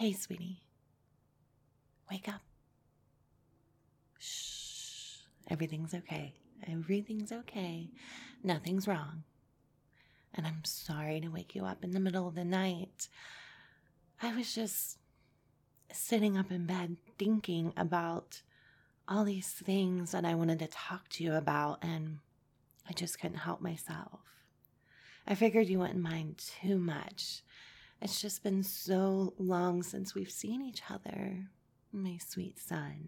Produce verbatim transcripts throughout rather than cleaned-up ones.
Hey, sweetie. Wake up. Shh. Everything's okay. Everything's okay. Nothing's wrong. And I'm sorry to wake you up in the middle of the night. I was just sitting up in bed thinking about all these things that I wanted to talk to you about, and I just couldn't help myself. I figured you wouldn't mind too much. It's just been so long since we've seen each other, my sweet son.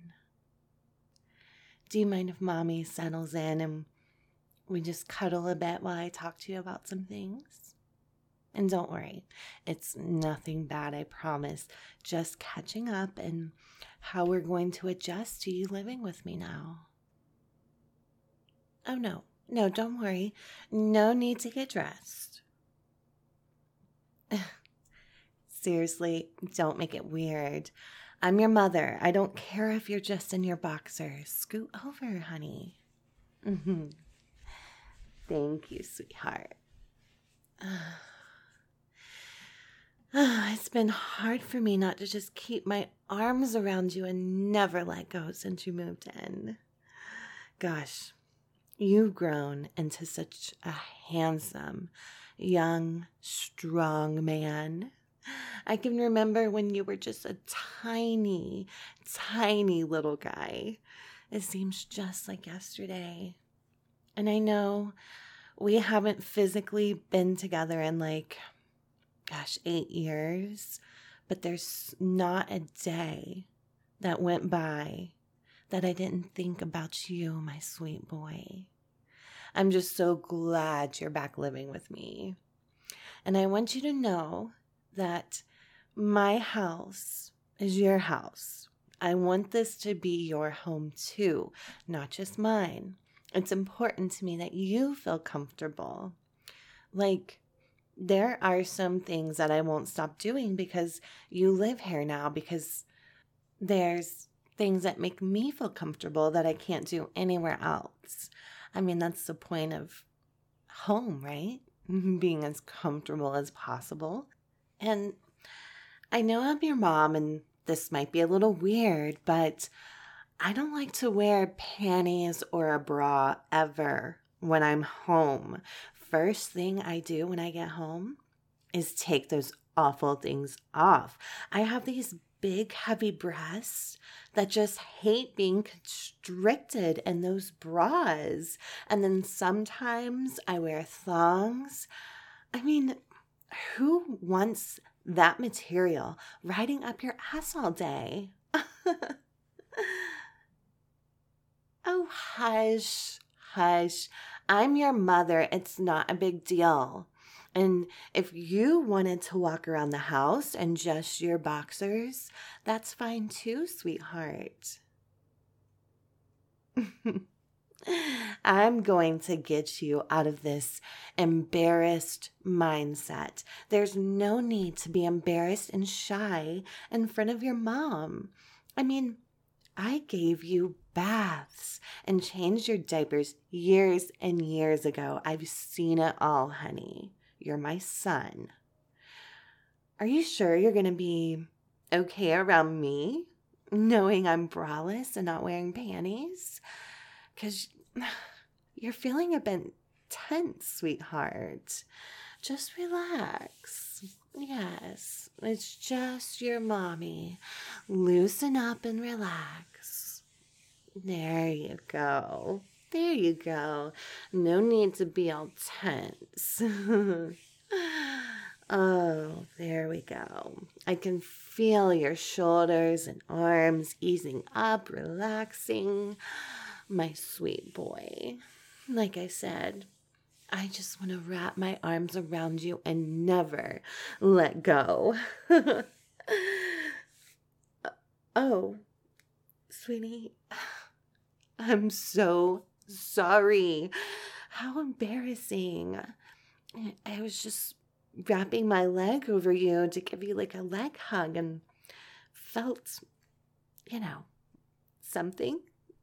Do you mind if Mommy settles in and we just cuddle a bit while I talk to you about some things? And don't worry, it's nothing bad, I promise. Just catching up and how we're going to adjust to you living with me now. Oh, no. No, don't worry. No need to get dressed. Seriously, don't make it weird. I'm your mother. I don't care if you're just in your boxers. Scoot over, honey. Mm-hmm. Thank you, sweetheart. It's been hard for me not to just keep my arms around you and never let go since you moved in. Gosh, you've grown into such a handsome, young, strong man. I can remember when you were just a tiny, tiny little guy. It seems just like yesterday. And I know we haven't physically been together in like, gosh, eight years, but there's not a day that went by that I didn't think about you, my sweet boy. I'm just so glad you're back living with me. And I want you to know that my house is your house. I want this to be your home too, not just mine. It's important to me that you feel comfortable. Like, there are some things that I won't stop doing because you live here now, because there's things that make me feel comfortable that I can't do anywhere else. I mean, that's the point of home, right? Being as comfortable as possible. And I know I'm your mom, and this might be a little weird, but I don't like to wear panties or a bra ever when I'm home. First thing I do when I get home is take those awful things off. I have these big, heavy breasts that just hate being constricted in those bras. And then sometimes I wear thongs. I mean, who wants that material riding up your ass all day? Oh, hush, hush. I'm your mother. It's not a big deal. And if you wanted to walk around the house in just your boxers, that's fine too, sweetheart. I'm going to get you out of this embarrassed mindset. There's no need to be embarrassed and shy in front of your mom. I mean, I gave you baths and changed your diapers years and years ago. I've seen it all, honey. You're my son. Are you sure you're going to be okay around me, knowing I'm braless and not wearing panties? Because you're feeling a bit tense, sweetheart. Just relax. Yes, it's just your mommy. Loosen up and relax. There you go. There you go. No need to be all tense. Oh, there we go. I can feel your shoulders and arms easing up, relaxing. My sweet boy. Like I said, I just want to wrap my arms around you and never let go. Oh, sweetie, I'm so sorry. How embarrassing. I was just wrapping my leg over you to give you like a leg hug and felt, you know, something.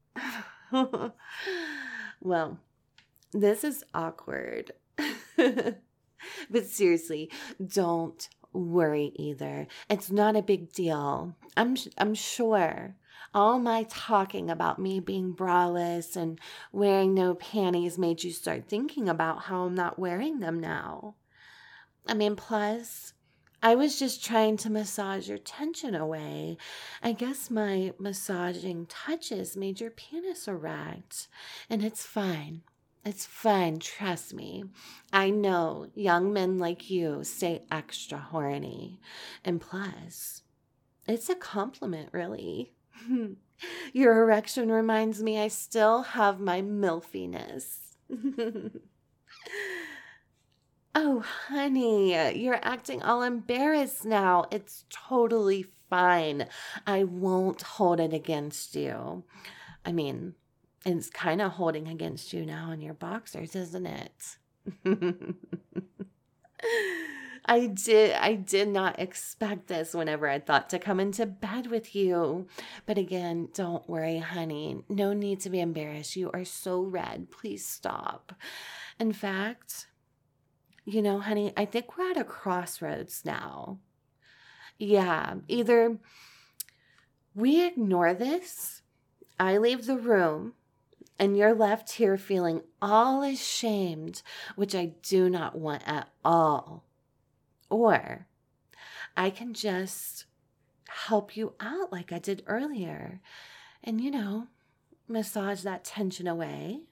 Well, this is awkward. But seriously, don't worry either. It's not a big deal. I'm I'm sure. All my talking about me being braless and wearing no panties made you start thinking about how I'm not wearing them now. I mean, plus, I was just trying to massage your tension away. I guess my massaging touches made your penis erect, and it's fine. It's fine, trust me. I know young men like you stay extra horny. And plus, it's a compliment, really. Your erection reminds me I still have my milfiness. Oh, honey, you're acting all embarrassed now. It's totally fine. I won't hold it against you. I mean, it's kind of holding against you now in your boxers, isn't it? I did I did not expect this whenever I thought to come into bed with you. But again, don't worry, honey. No need to be embarrassed. You are so red. Please stop. In fact, you know, honey, I think we're at a crossroads now. Yeah, either we ignore this, I leave the room, and you're left here feeling all ashamed, which I do not want at all. Or I can just help you out like I did earlier and, you know, massage that tension away.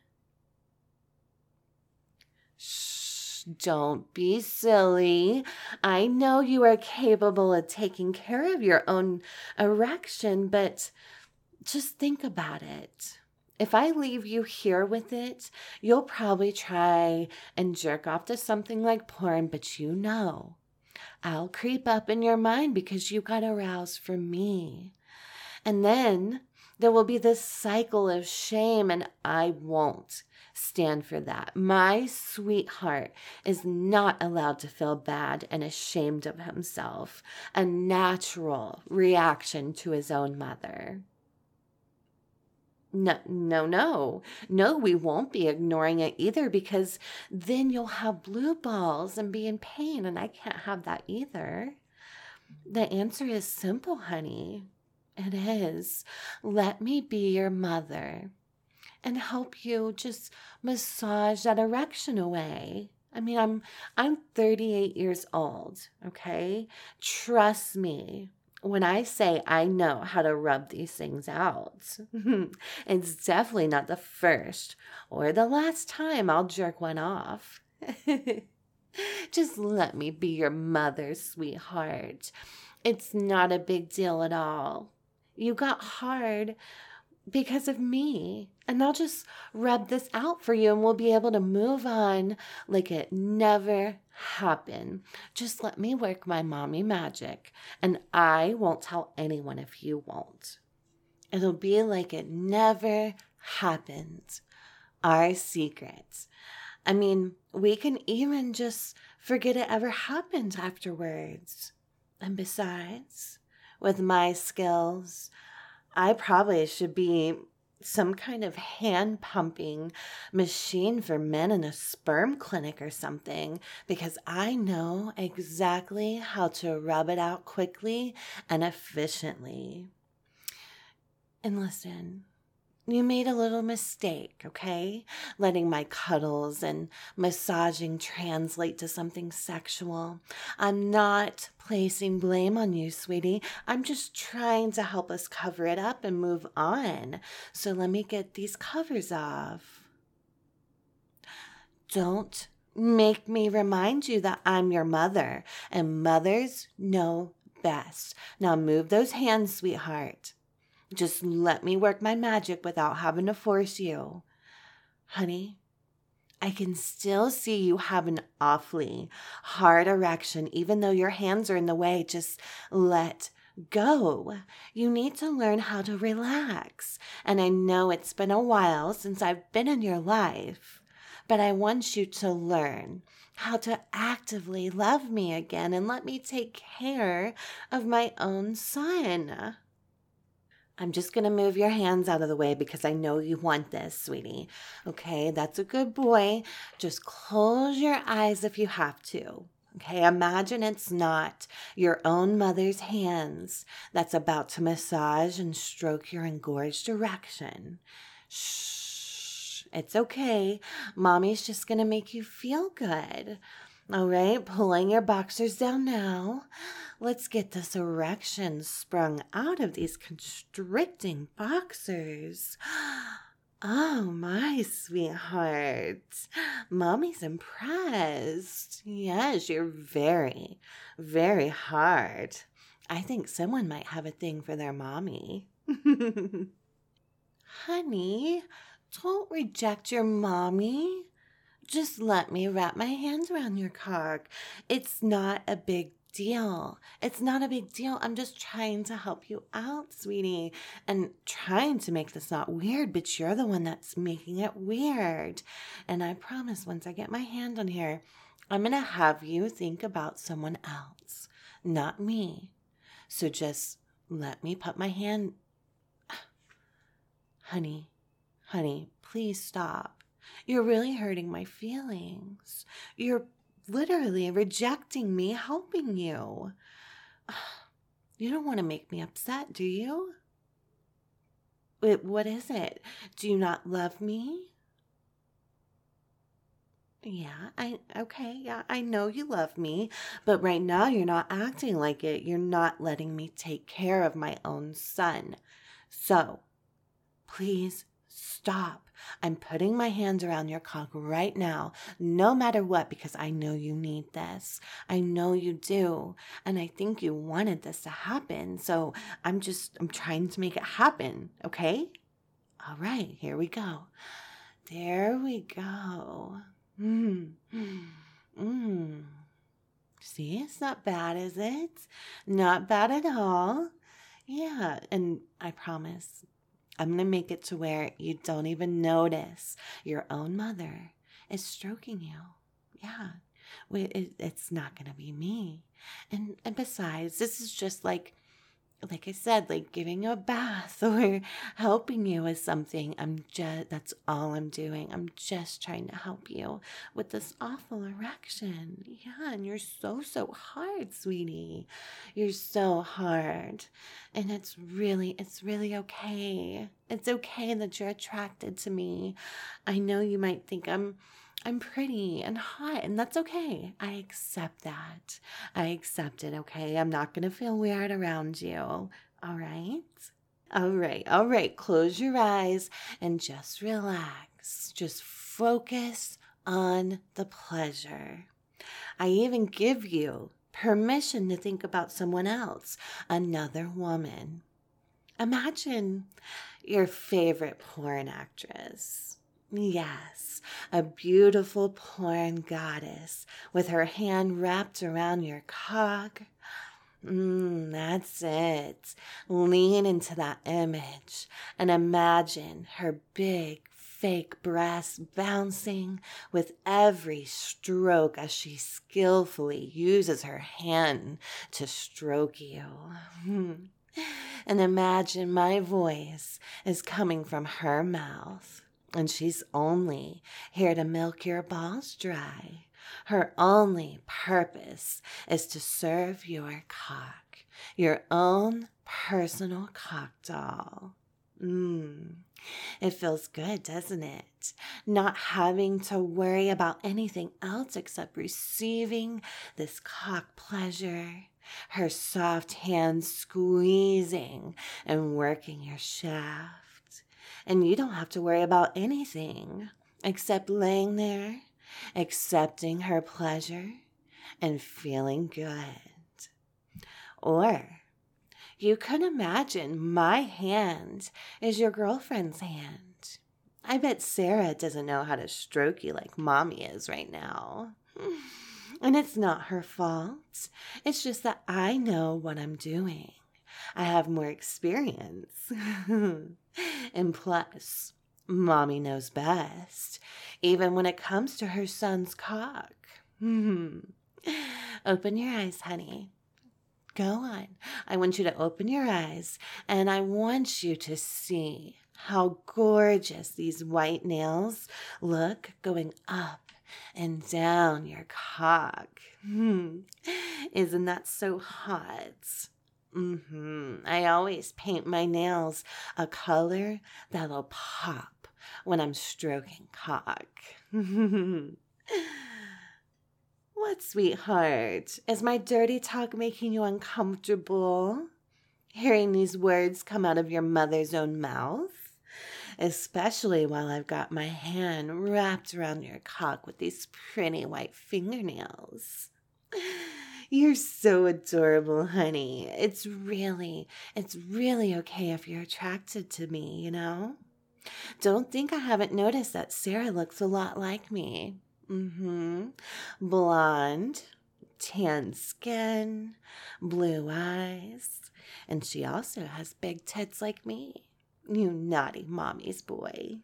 Shh, don't be silly. I know you are capable of taking care of your own erection, but just think about it. If I leave you here with it, you'll probably try and jerk off to something like porn, but you know, I'll creep up in your mind because you got aroused from me. And then there will be this cycle of shame, and I won't stand for that. My sweetheart is not allowed to feel bad and ashamed of himself, a natural reaction to his own mother. No, no, no. No, we won't be ignoring it either because then you'll have blue balls and be in pain, and I can't have that either. The answer is simple, honey. It is. Let me be your mother and help you just massage that erection away. I mean, I'm I'm thirty-eight years old, okay? Trust me. When I say I know how to rub these things out, it's definitely not the first or the last time I'll jerk one off. Just let me be your mother, sweetheart. It's not a big deal at all. You got hard because of me, and I'll just rub this out for you and we'll be able to move on like it never happened. Just let me work my mommy magic, and I won't tell anyone if you won't. It'll be like it never happened. Our secret. I mean, we can even just forget it ever happened afterwards. And besides, with my skills, I probably should be some kind of hand pumping machine for men in a sperm clinic or something, because I know exactly how to rub it out quickly and efficiently. And listen, you made a little mistake, okay? Letting my cuddles and massaging translate to something sexual. I'm not placing blame on you, sweetie. I'm just trying to help us cover it up and move on. So let me get these covers off. Don't make me remind you that I'm your mother, and mothers know best. Now move those hands, sweetheart. Just let me work my magic without having to force you. Honey, I can still see you have an awfully hard erection, even though your hands are in the way. Just let go. You need to learn how to relax. And I know it's been a while since I've been in your life, but I want you to learn how to actively love me again and let me take care of my own son. I'm just going to move your hands out of the way because I know you want this, sweetie. Okay, that's a good boy. Just close your eyes if you have to. Okay, imagine it's not your own mother's hands that's about to massage and stroke your engorged erection. Shh, it's okay. Mommy's just going to make you feel good. All right, pulling your boxers down now. Let's get this erection sprung out of these constricting boxers. Oh, my sweetheart. Mommy's impressed. Yes, you're very, very hard. I think someone might have a thing for their mommy. Honey, don't reject your mommy. Just let me wrap my hands around your cock. It's not a big deal. It's not a big deal. I'm just trying to help you out, sweetie, and trying to make this not weird, but you're the one that's making it weird. And I promise once I get my hand on here, I'm going to have you think about someone else, not me. So just let me put my hand... Honey, honey, please stop. You're really hurting my feelings. You're literally rejecting me helping you. You don't want to make me upset, do you? Wait, what is it? Do you not love me? Yeah, I, okay, yeah, I know you love me, but right now you're not acting like it. You're not letting me take care of my own son. So, please stop. I'm putting my hands around your cock right now, no matter what, because I know you need this. I know you do. And I think you wanted this to happen. So I'm just, I'm trying to make it happen. Okay? All right, here we go. There we go. Mm. Mm. See, it's not bad, is it? Not bad at all. Yeah, and I promise, I'm going to make it to where you don't even notice your own mother is stroking you. Yeah, it, it's not going to be me. And, and besides, this is just like, like I said, like giving you a bath or helping you with something. I'm just, that's all I'm doing. I'm just trying to help you with this awful erection. Yeah, and you're so, so hard, sweetie. You're so hard. And it's really, it's really okay. It's okay that you're attracted to me. I know you might think I'm I'm pretty and hot, and that's okay. I accept that. I accept it, okay? I'm not going to feel weird around you, all right? All right, all right. Close your eyes and just relax. Just focus on the pleasure. I even give you permission to think about someone else, another woman. Imagine your favorite porn actress. Yes, a beautiful porn goddess with her hand wrapped around your cock. Mm, that's it. Lean into that image and imagine her big fake breasts bouncing with every stroke as she skillfully uses her hand to stroke you. And imagine my voice is coming from her mouth. And she's only here to milk your balls dry. Her only purpose is to serve your cock, your own personal cock doll. Mmm, it feels good, doesn't it? Not having to worry about anything else except receiving this cock pleasure. Her soft hands squeezing and working your shaft. And you don't have to worry about anything except laying there, accepting her pleasure, and feeling good. Or you could imagine my hand is your girlfriend's hand. I bet Sarah doesn't know how to stroke you like Mommy is right now. And it's not her fault. It's just that I know what I'm doing. I have more experience. And plus, Mommy knows best, even when it comes to her son's cock. Open your eyes, honey. Go on. I want you to open your eyes, and I want you to see how gorgeous these white nails look going up and down your cock. Hmm. Isn't that so hot? Mm-hmm. I always paint my nails a color that'll pop when I'm stroking cock. What, sweetheart? Is my dirty talk making you uncomfortable? Hearing these words come out of your mother's own mouth? Especially while I've got my hand wrapped around your cock with these pretty white fingernails. You're so adorable, honey. It's really, it's really okay if you're attracted to me, you know? Don't think I haven't noticed that Sarah looks a lot like me. Mm-hmm. Blonde, tan skin, blue eyes, and she also has big tits like me. You naughty mommy's boy.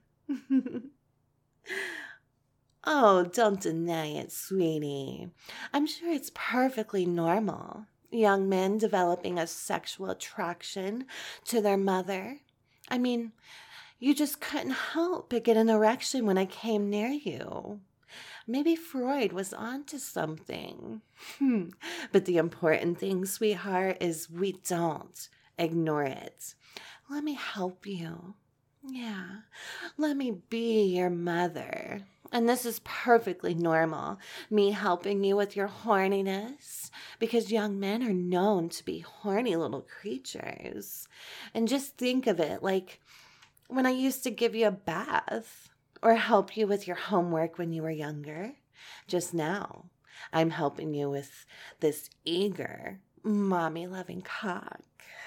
Oh, don't deny it, sweetie. I'm sure it's perfectly normal. Young men developing a sexual attraction to their mother. I mean, you just couldn't help but get an erection when I came near you. Maybe Freud was onto something. But the important thing, sweetheart, is we don't ignore it. Let me help you. Yeah, let me be your mother. And this is perfectly normal, me helping you with your horniness, because young men are known to be horny little creatures. And just think of it like when I used to give you a bath or help you with your homework when you were younger. Just now, I'm helping you with this eager, mommy-loving cock.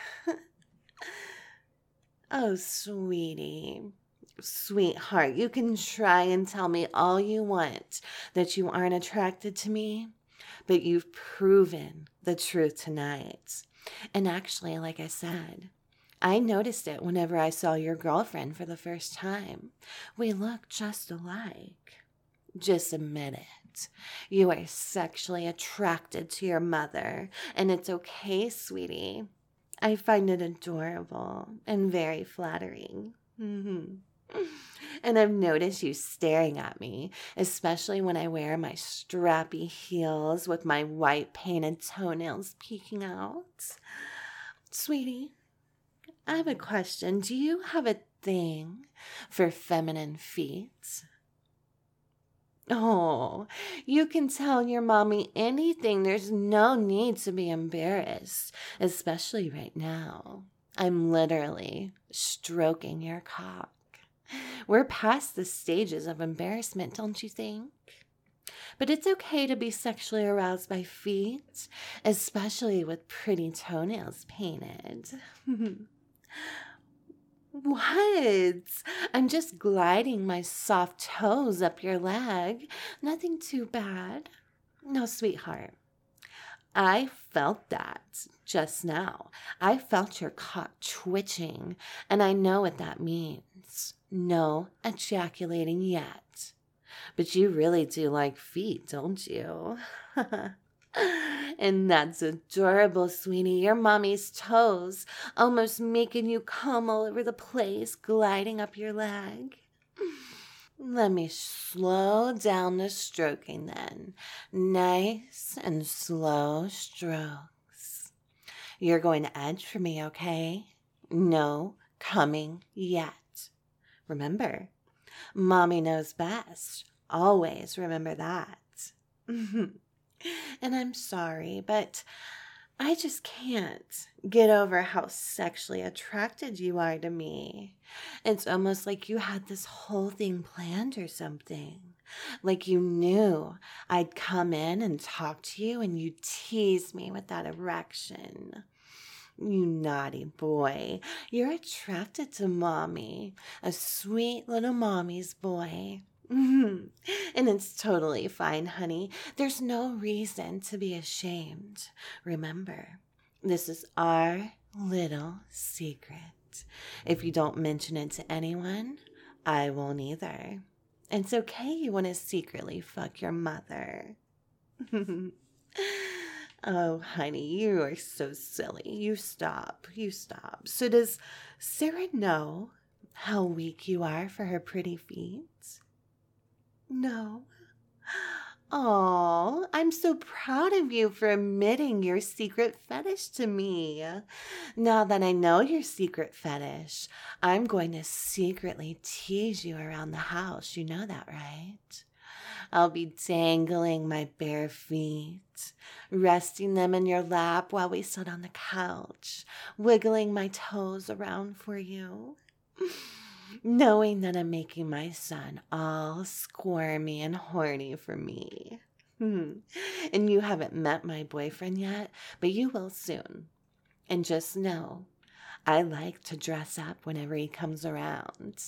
Oh, sweetie, sweetheart, you can try and tell me all you want that you aren't attracted to me, but you've proven the truth tonight. And actually, like I said, I noticed it whenever I saw your girlfriend for the first time. We look just alike. Just admit it. You are sexually attracted to your mother, and it's okay, sweetie. I find it adorable and very flattering. Mm-hmm. And I've noticed you staring at me, especially when I wear my strappy heels with my white painted toenails peeking out. Sweetie, I have a question. Do you have a thing for feminine feet? Oh, you can tell your mommy anything. There's no need to be embarrassed, especially right now. I'm literally stroking your cock. We're past the stages of embarrassment, don't you think? But it's okay to be sexually aroused by feet, especially with pretty toenails painted. What? I'm just gliding my soft toes up your leg. Nothing too bad. No, sweetheart. I felt that just now. I felt your cock twitching, and I know what that means. No ejaculating yet. But you really do like feet, don't you? And that's adorable, sweetie. Your mommy's toes almost making you come all over the place, gliding up your leg. Let me slow down the stroking then. Nice and slow strokes. You're going to edge for me, okay? No coming yet. Remember, mommy knows best. Always remember that. And I'm sorry, but I just can't get over how sexually attracted you are to me. It's almost like you had this whole thing planned or something. Like you knew I'd come in and talk to you and you'd tease me with that erection. You naughty boy. You're attracted to mommy, a sweet little mommy's boy. Mm-hmm. And it's totally fine, honey. There's no reason to be ashamed. Remember, this is our little secret. If you don't mention it to anyone, I won't either. It's okay you want to secretly fuck your mother. Oh, honey, you are so silly. You stop. You stop. So does Sarah know how weak you are for her pretty feet? No. Oh, I'm so proud of you for admitting your secret fetish to me. Now that I know your secret fetish, I'm going to secretly tease you around the house. You know that, right? I'll be dangling my bare feet, resting them in your lap while we sit on the couch, wiggling my toes around for you. Knowing that I'm making my son all squirmy and horny for me. Hmm. And you haven't met my boyfriend yet, but you will soon. And just know, I like to dress up whenever he comes around.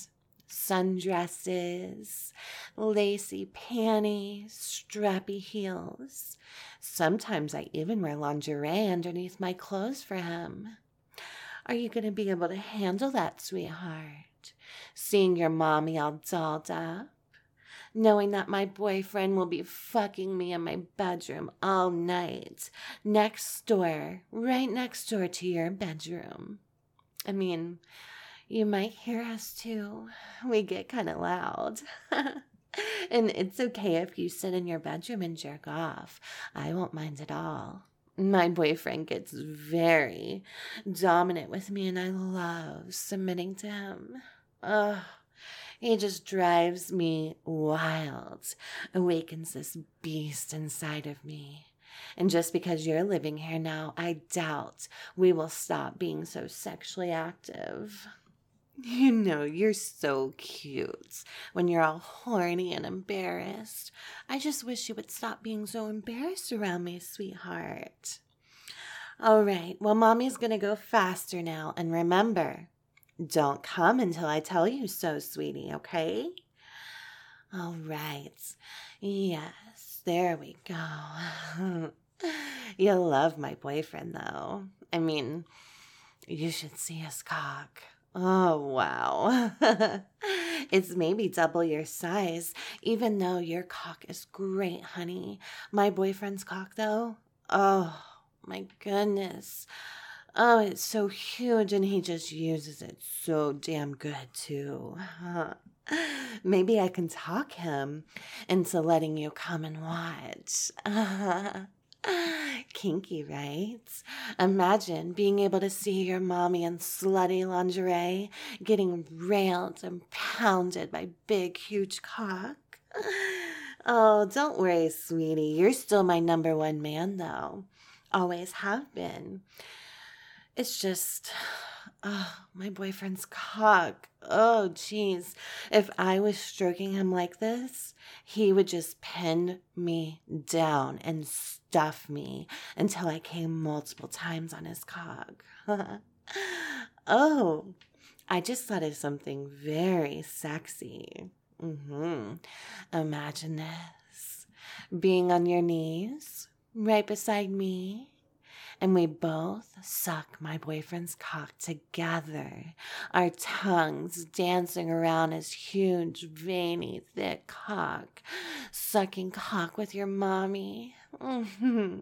Sundresses, lacy panties, strappy heels. Sometimes I even wear lingerie underneath my clothes for him. Are you going to be able to handle that, sweetheart? Seeing your mommy all dolled up? Knowing that my boyfriend will be fucking me in my bedroom all night, next door, right next door to your bedroom. I mean, you might hear us too. We get kind of loud. And it's okay if you sit in your bedroom and jerk off. I won't mind at all. My boyfriend gets very dominant with me, and I love submitting to him. Ugh, he just drives me wild, awakens this beast inside of me. And just because you're living here now, I doubt we will stop being so sexually active. You know, you're so cute when you're all horny and embarrassed. I just wish you would stop being so embarrassed around me, sweetheart. All right, well, Mommy's going to go faster now. And remember, don't come until I tell you so, sweetie, okay? All right. Yes, there we go. You'll love my boyfriend, though. I mean, you should see his cock. Oh, wow. It's maybe double your size, even though your cock is great, honey. My boyfriend's cock, though, oh, my goodness. Oh, it's so huge, and he just uses it so damn good, too. Maybe I can talk him into letting you come and watch. Kinky, right? Imagine being able to see your mommy in slutty lingerie getting railed and pounded by big, huge cock. Oh, don't worry, sweetie. You're still my number one man, though. Always have been. It's just, oh, my boyfriend's cock. Oh, jeez. If I was stroking him like this, he would just pin me down and stuff me until I came multiple times on his cock. Oh, I just thought of something very sexy. Mm-hmm. Imagine this. Being on your knees, right beside me, and we both suck my boyfriend's cock together, our tongues dancing around his huge, veiny, thick cock, sucking cock with your mommy. Mm-hmm.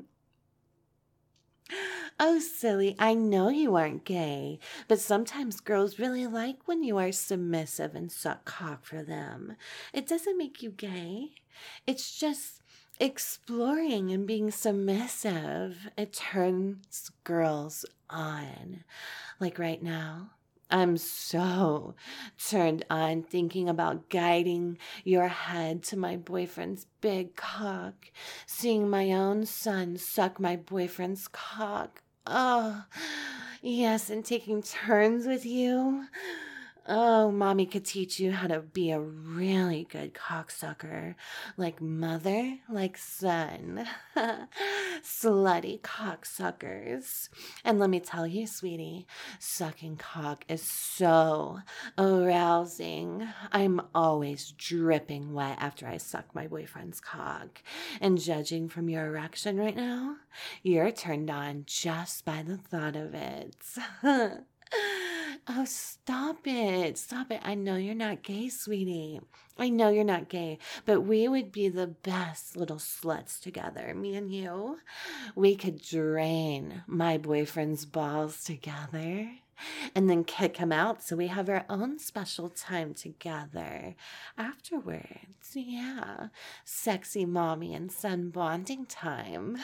Oh, silly, I know you aren't gay, but sometimes girls really like when you are submissive and suck cock for them. It doesn't make you gay. It's just exploring and being submissive. It turns girls on. Like right now, I'm so turned on thinking about guiding your head to my boyfriend's big cock, seeing my own son suck my boyfriend's cock. Oh, yes, and taking turns with you. Oh, Mommy could teach you how to be a really good cocksucker. Like mother, like son. Slutty cocksuckers. And let me tell you, sweetie, sucking cock is so arousing. I'm always dripping wet after I suck my boyfriend's cock. And judging from your erection right now, you're turned on just by the thought of it. Oh, stop it. Stop it. I know you're not gay, sweetie. I know you're not gay, but we would be the best little sluts together, me and you. We could drain my boyfriend's balls together. and then kick him out so we have our own special time together afterwards. Yeah, sexy mommy and son bonding time.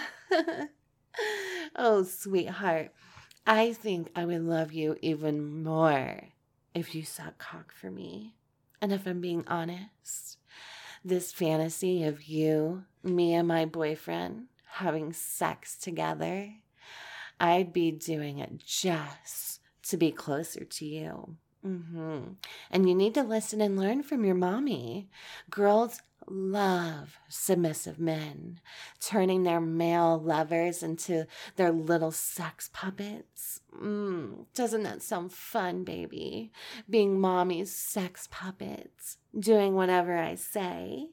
Oh, sweetheart, I think I would love you even more if you suck cock for me. And if I'm being honest, this fantasy of you, me, and my boyfriend having sex together, I'd be doing it just to be closer to you. Mm-hmm. And you need to listen and learn from your mommy. Girls love submissive men, turning their male lovers into their little sex puppets. Mm, doesn't that sound fun, baby? Being mommy's sex puppets, doing whatever I say.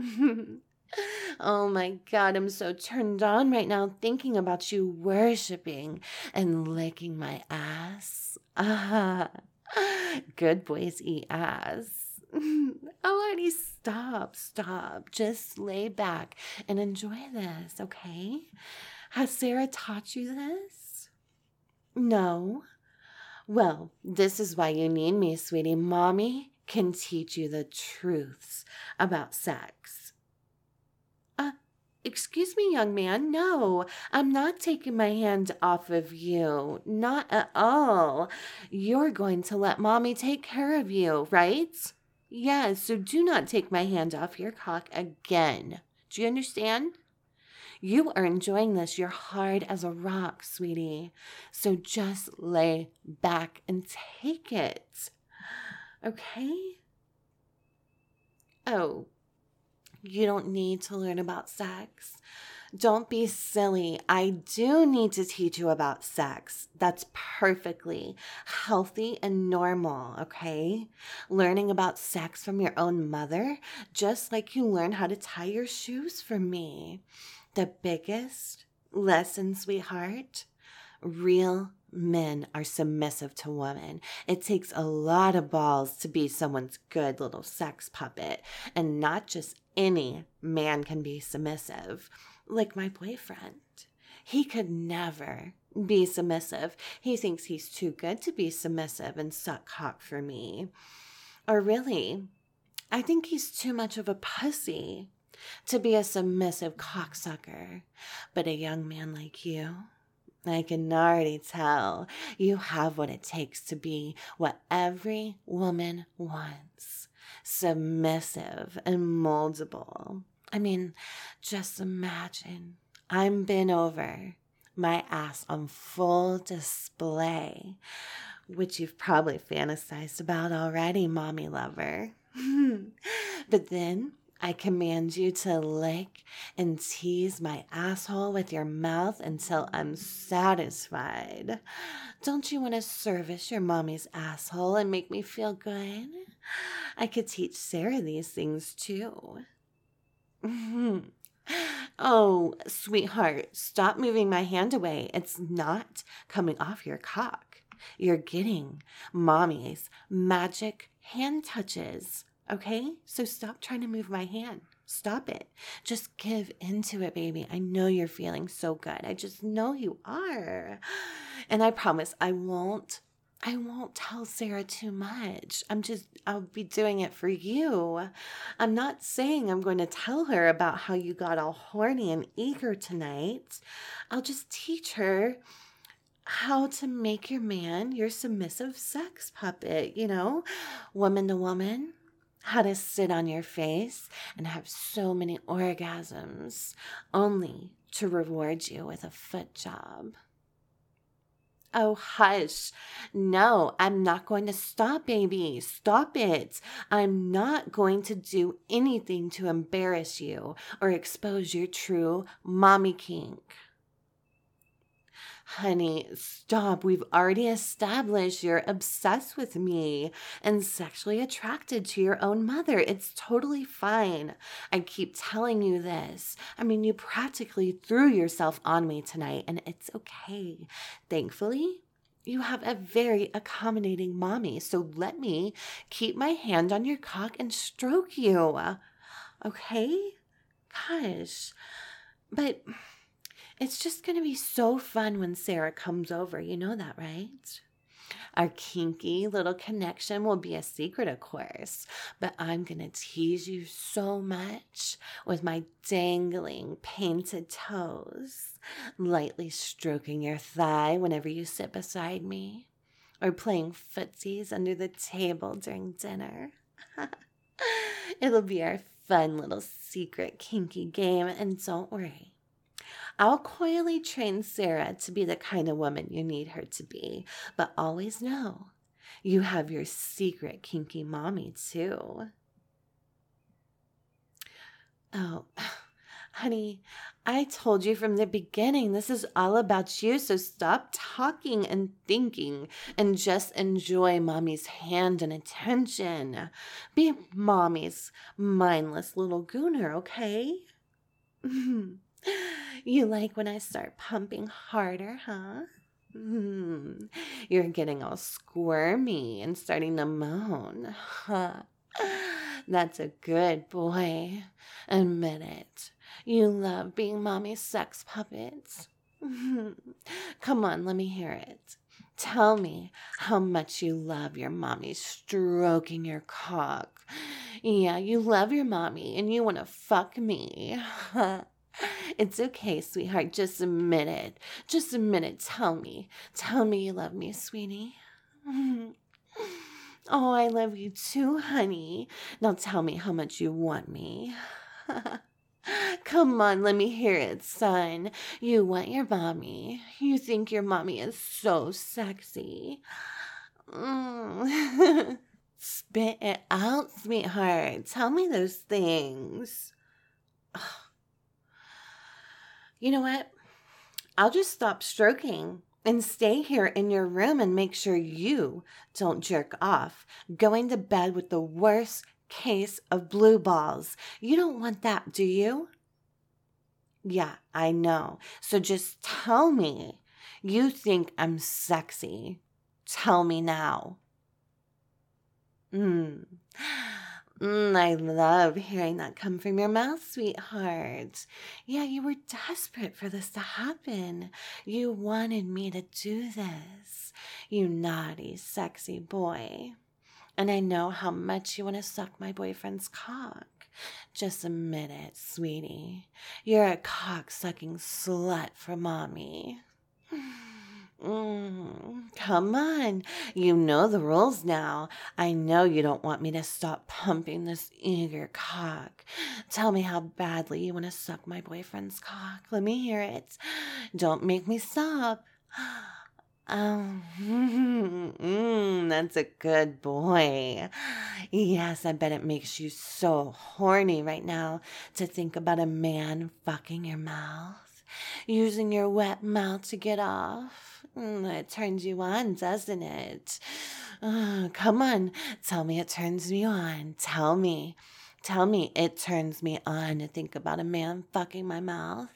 Oh my God, I'm so turned on right now thinking about you worshiping and licking my ass. Ah, good boys eat ass. Oh, honey, stop, stop. Just lay back and enjoy this, okay? Has Sarah taught you this? No? Well, this is why you need me, sweetie. Mommy can teach you the truths about sex. Uh, excuse me, young man. No, I'm not taking my hand off of you. Not at all. You're going to let Mommy take care of you, right? Yes, so do not take my hand off your cock again. Do you understand? You are enjoying this. You're hard as a rock, sweetie. So just lay back and take it. Okay? Oh, you don't need to learn about sex. Don't be silly. I do need to teach you about sex. That's perfectly healthy and normal, okay? Learning about sex from your own mother, just like you learn how to tie your shoes from me. The biggest lesson, sweetheart, real men are submissive to women. It takes a lot of balls to be someone's good little sex puppet, and not just any man can be submissive. Like my boyfriend. He could never be submissive. He thinks he's too good to be submissive and suck cock for me. Or really, I think he's too much of a pussy to be a submissive cocksucker. But a young man like you, I can already tell you have what it takes to be what every woman wants. Submissive and moldable. I mean, just imagine I'm bent over, my ass on full display, which you've probably fantasized about already, mommy lover. But then I command you to lick and tease my asshole with your mouth until I'm satisfied. Don't you want to service your mommy's asshole and make me feel good? I could teach Sarah these things too. Oh, sweetheart, stop moving my hand away. It's not coming off your cock. You're getting mommy's magic hand touches, okay? So stop trying to move my hand. Stop it. Just give into it, baby. I know you're feeling so good. I just know you are. And I promise I won't I won't tell Sarah too much. I'm just, I'll be doing it for you. I'm not saying I'm going to tell her about how you got all horny and eager tonight. I'll just teach her how to make your man your submissive sex puppet, you know, woman to woman. How to sit on your face and have so many orgasms only to reward you with a foot job. Oh, hush. No, I'm not going to stop, baby. Stop it. I'm not going to do anything to embarrass you or expose your true mommy kink. Honey, stop. We've already established you're obsessed with me and sexually attracted to your own mother. It's totally fine. I keep telling you this. I mean, you practically threw yourself on me tonight, and it's okay. Thankfully, you have a very accommodating mommy, so let me keep my hand on your cock and stroke you. Okay? Gosh. But it's just going to be so fun when Sarah comes over. You know that, right? Our kinky little connection will be a secret, of course, but I'm going to tease you so much with my dangling painted toes, lightly stroking your thigh whenever you sit beside me, or playing footsies under the table during dinner. It'll be our fun little secret kinky game, and don't worry. I'll coyly train Sarah to be the kind of woman you need her to be, but always know you have your secret kinky mommy too. Oh, honey, I told you from the beginning this is all about you, so stop talking and thinking and just enjoy mommy's hand and attention. Be mommy's mindless little gooner, okay? You like when I start pumping harder, huh? Mm, you're getting all squirmy and starting to moan. Huh? That's a good boy. Admit it. You love being mommy's sex puppets. Come on, let me hear it. Tell me how much you love your mommy stroking your cock. Yeah, you love your mommy and you want to fuck me. It's okay, sweetheart. Just admit it. Just admit it. Tell me. Tell me you love me, sweetie. Oh, I love you too, honey. Now tell me how much you want me. Come on, let me hear it, son. You want your mommy. You think your mommy is so sexy. Mm. Spit it out, sweetheart. Tell me those things. You know what? I'll just stop stroking and stay here in your room and make sure you don't jerk off, going to bed with the worst case of blue balls. You don't want that, do you? Yeah, I know. So just tell me you think I'm sexy. Tell me now. Mm. Mm, I love hearing that come from your mouth, sweetheart. Yeah, you were desperate for this to happen. You wanted me to do this, you naughty, sexy boy. And I know how much you want to suck my boyfriend's cock. Just admit it, sweetie. You're a cock-sucking slut for mommy. Mm, come on. You know the rules now. I know you don't want me to stop pumping this eager cock. Tell me how badly you want to suck my boyfriend's cock. Let me hear it. Don't make me stop. Oh, mm, that's a good boy. Yes, I bet it makes you so horny right now to think about a man fucking your mouth, using your wet mouth to get off. Mm, it turns you on, doesn't it? Oh, come on, tell me it turns me on. Tell me. Tell me it turns me on to think about a man fucking my mouth.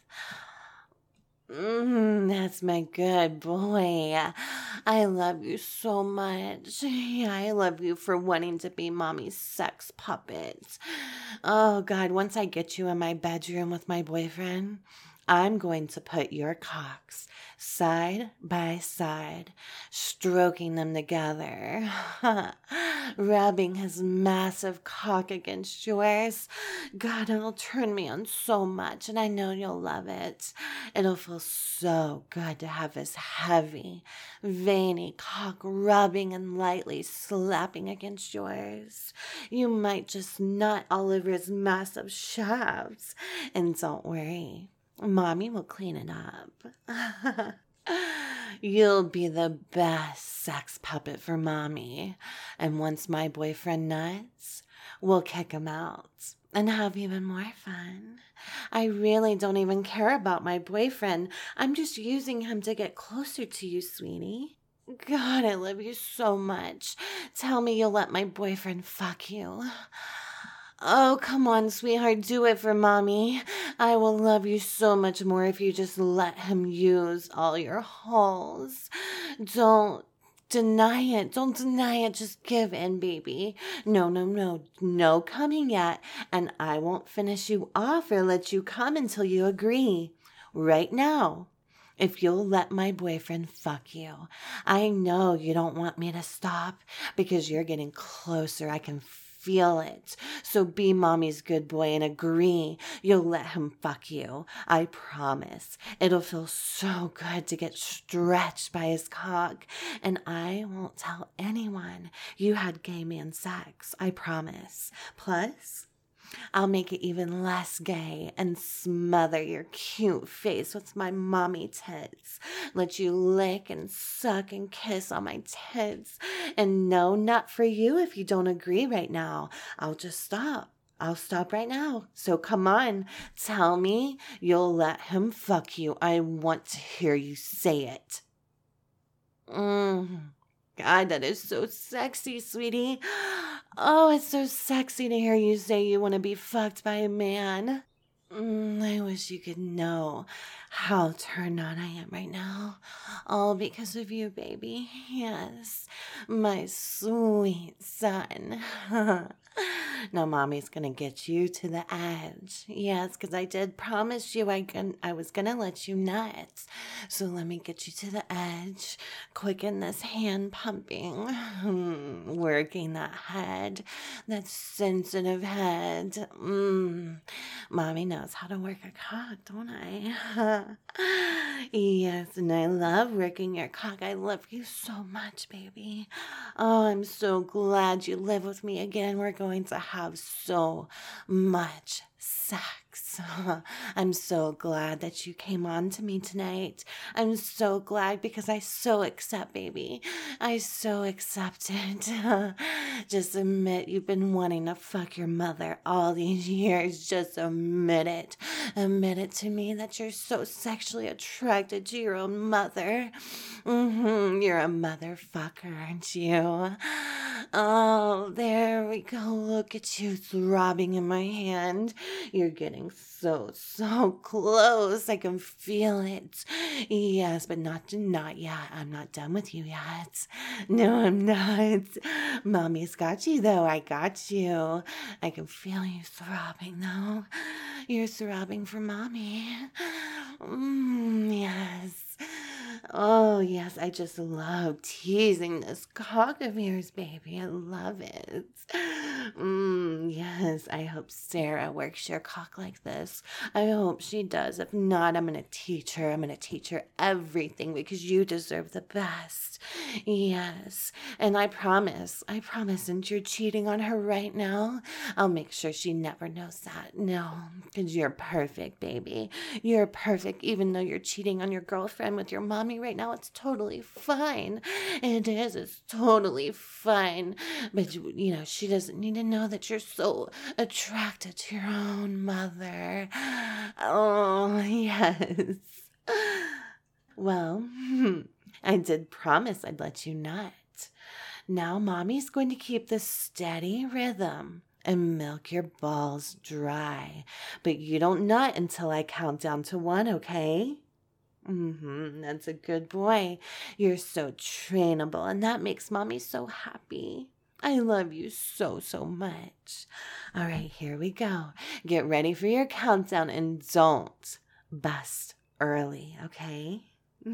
Mm, that's my good boy. I love you so much. Yeah, I love you for wanting to be mommy's sex puppet. Oh, God, once I get you in my bedroom with my boyfriend, I'm going to put your cocks side by side, stroking them together, rubbing his massive cock against yours. God, it'll turn me on so much, and I know you'll love it. It'll feel so good to have his heavy, veiny cock rubbing and lightly slapping against yours. You might just nut all over his massive shafts, and don't worry. Mommy will clean it up. You'll be the best sex puppet for mommy. And once my boyfriend nuts, we'll kick him out and have even more fun. I really don't even care about my boyfriend. I'm just using him to get closer to you, sweetie. God, I love you so much. Tell me you'll let my boyfriend fuck you. Oh, come on, sweetheart, do it for mommy. I will love you so much more if you just let him use all your holes. Don't deny it. Don't deny it. Just give in, baby. No, no, no. No coming yet. And I won't finish you off or let you come until you agree. Right now. if you'll let my boyfriend fuck you. I know you don't want me to stop because you're getting closer. I can feel it. So be mommy's good boy and agree you'll let him fuck you. I promise. It'll feel so good to get stretched by his cock. And I won't tell anyone you had gay man sex. I promise. Plus, I'll make it even less gay and smother your cute face with my mommy tits. Let you lick and suck and kiss on my tits. And no, not for you if you don't agree right now. I'll just stop. I'll stop right now. So come on, tell me you'll let him fuck you. I want to hear you say it. Mmm. God, that is so sexy, sweetie. Oh, it's so sexy to hear you say you want to be fucked by a man. Mm, I wish you could know how turned on I am right now. All because of you, baby. Yes, my sweet son. Now, mommy's gonna get you to the edge. Yes, because I did promise you I, can, I was gonna let you nut. So let me get you to the edge. Quicken this hand pumping. Working that head. That sensitive head. Mm. Mommy knows how to work a cock, don't I? Yes, and I love working your cock. I love you so much, baby. Oh, I'm so glad you live with me again. We're going to have so much sex. I'm so glad that you came on to me tonight. I'm so glad because I so accept, baby. I so accept it. Just admit you've been wanting to fuck your mother all these years. Just admit it. Admit it to me that you're so sexually attracted to your own mother. Mm-hmm. You're a motherfucker, aren't you? Oh, there we go. Look at you throbbing in my hand. You're getting so, so close. I can feel it. Yes, but not, not yet. I'm not done with you yet. No, I'm not. Mommy's got you, though. I got you. I can feel you throbbing, though. You're throbbing for mommy. Mm, yes. Oh, yes, I just love teasing this cock of yours, baby. I love it. Mm, yes, I hope Sarah works your cock like this. I hope she does. If not, I'm going to teach her. I'm going to teach her everything because you deserve the best. Yes, and I promise, I promise, since you're cheating on her right now, I'll make sure she never knows that. No, because you're perfect, baby. You're perfect, even though you're cheating on your girlfriend with your mommy right now. It's totally fine. It is. It's totally fine. But, you know, she doesn't need to know that you're so attracted to your own mother. Oh, yes. Well, I did promise I'd let you nut. Now mommy's going to keep this steady rhythm and milk your balls dry. But you don't nut until I count down to one, okay? Mm-hmm, that's a good boy. You're so trainable, and that makes mommy so happy. I love you so, so much. All right, here we go. Get ready for your countdown and don't bust early, okay?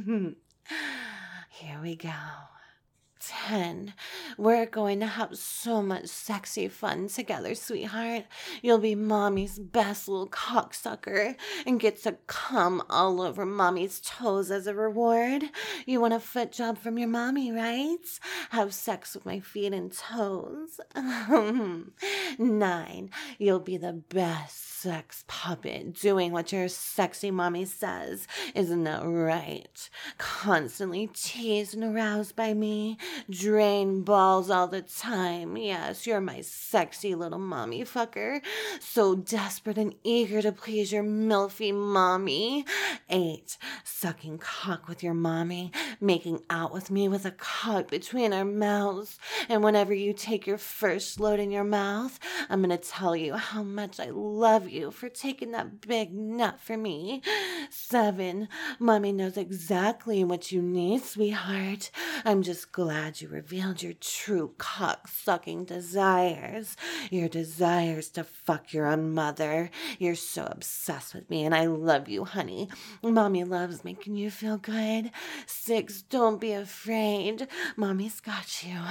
Here we go. ten. We're going to have so much sexy fun together, sweetheart. You'll be mommy's best little cocksucker and get to come all over mommy's toes as a reward. You want a foot job from your mommy, right? Have sex with my feet and toes. nine. You'll be the best sex puppet doing what your sexy mommy says. Isn't that right? Constantly teased and aroused by me. Drain balls all the time. Yes, you're my sexy little mommy fucker. So desperate and eager to please your milfy mommy. Eight. Sucking cock with your mommy. Making out with me with a cock between our mouths. And whenever you take your first load in your mouth, I'm going to tell you how much I love you for taking that big nut for me. Seven. Mommy knows exactly what you need, sweetheart. I'm just glad glad you revealed your true cock-sucking desires. Your desires to fuck your own mother. You're so obsessed with me, and I love you, honey. Mommy loves making you feel good. Six, don't be afraid. Mommy's got you.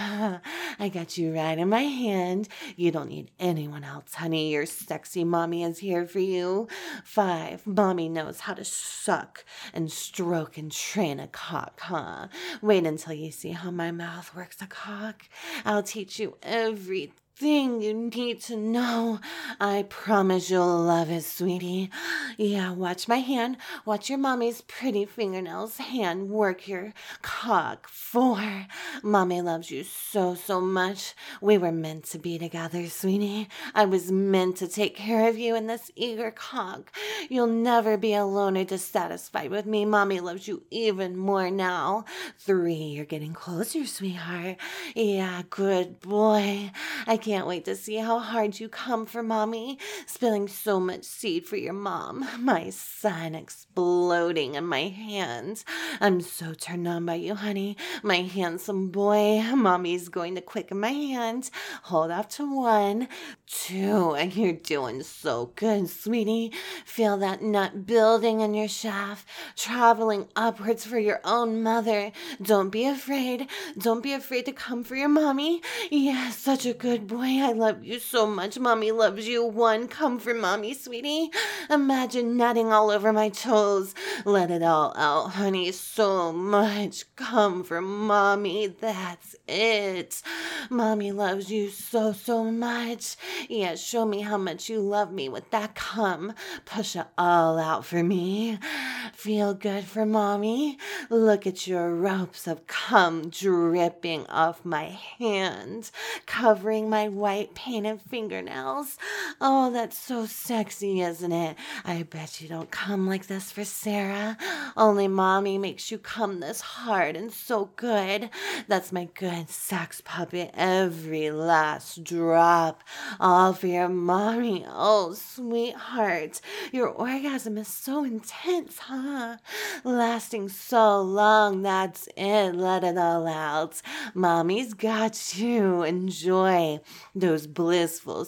I got you right in my hand. You don't need anyone else, honey. Your sexy mommy is here for you. Five, mommy knows how to suck and stroke and train a cock, huh? Wait until you see how my mouth works a cock. I'll teach you everything you need to know. I promise you'll love it, sweetie. Yeah, watch my hand. Watch your mommy's pretty fingernails. Hand work your cock. Four. Mommy loves you so, so much. We were meant to be together, sweetie. I was meant to take care of you in this eager cock. You'll never be alone or dissatisfied with me. Mommy loves you even more now. Three. You're getting closer, sweetheart. Yeah, good boy. I can't wait to see how hard you come for mommy, spilling so much seed for your mom. My son exploding in my hands. I'm so turned on by you, honey. My handsome boy. Mommy's going to quicken my hand. Hold off to one, two, and you're doing so good, sweetie. Feel that nut building in your shaft, traveling upwards for your own mother. Don't be afraid. Don't be afraid to come for your mommy. Yeah, such a good boy. I love you so much. Mommy loves you. One, come for mommy, sweetie. Imagine nutting all over my toes. Let it all out, honey. So much. Come for mommy. That's it. Mommy loves you so, so much. Yeah, show me how much you love me with that cum. Push it all out for me. Feel good for mommy. Look at your ropes of cum dripping off my hand, covering my white painted fingernails. Oh, that's so sexy, isn't it? I bet you don't come like this for Sarah. Only mommy makes you come this hard and so good. That's my good sex puppet. Every last drop. All for your mommy. Oh, sweetheart. Your orgasm is so intense, huh? Lasting so long. That's it. Let it all out. Mommy's got you. Enjoy those blissful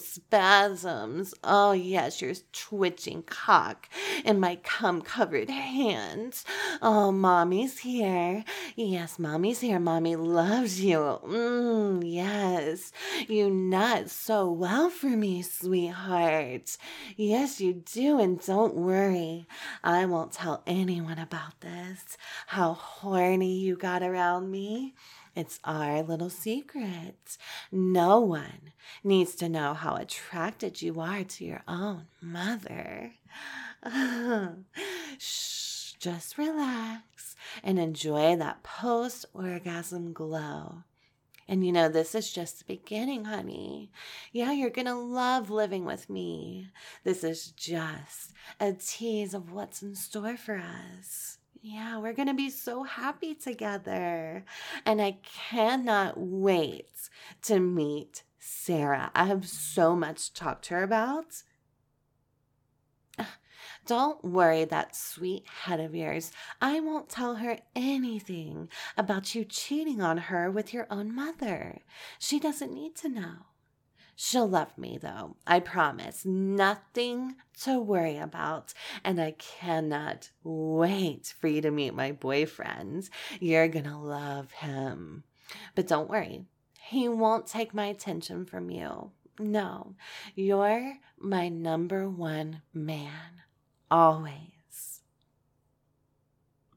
spasms. Oh, yes, your twitching cock in my cum-covered hands. Oh, mommy's here. Yes, mommy's here. Mommy loves you. Mmm, yes. You nut so well for me, sweetheart. Yes, you do, and don't worry. I won't tell anyone about this. How horny you got around me. It's our little secret. No one needs to know how attracted you are to your own mother. Shh, just relax and enjoy that post-orgasm glow. And you know, this is just the beginning, honey. Yeah, you're going to love living with me. This is just a tease of what's in store for us. Yeah, we're going to be so happy together. And I cannot wait to meet Sarah. I have so much to talk to her about. Don't worry, that sweet head of yours. I won't tell her anything about you cheating on her with your own mother. She doesn't need to know. She'll love me, though. I promise. Nothing to worry about. And I cannot wait for you to meet my boyfriend. You're gonna love him. But don't worry. He won't take my attention from you. No. You're my number one man. Always.